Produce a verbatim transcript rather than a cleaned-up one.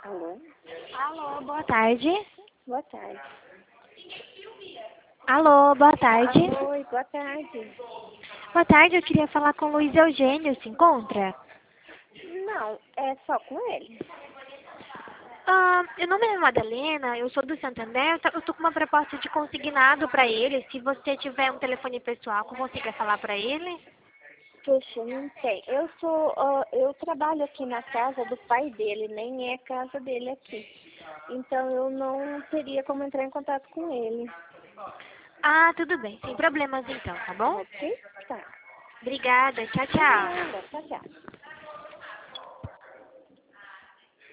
Alô? Alô, boa tarde. Boa tarde. Alô, boa tarde. Oi, boa tarde. Boa tarde, eu queria falar com o Luiz Eugênio, se encontra? Não, é só com ele. Ah, meu nome é Madalena, eu sou do Santander, eu tô eu tô com uma proposta de consignado para ele. Se você tiver um telefone pessoal, que eu consiga falar para ele? Puxa, não tem. Eu sou, ó, eu trabalho aqui na casa do pai dele, nem é casa dele aqui. Então eu não teria como entrar em contato com ele. Ah, tudo bem, sem problemas então, tá bom? Ok? Tá. Obrigada, tchau, De tchau. nada, tchau, tchau.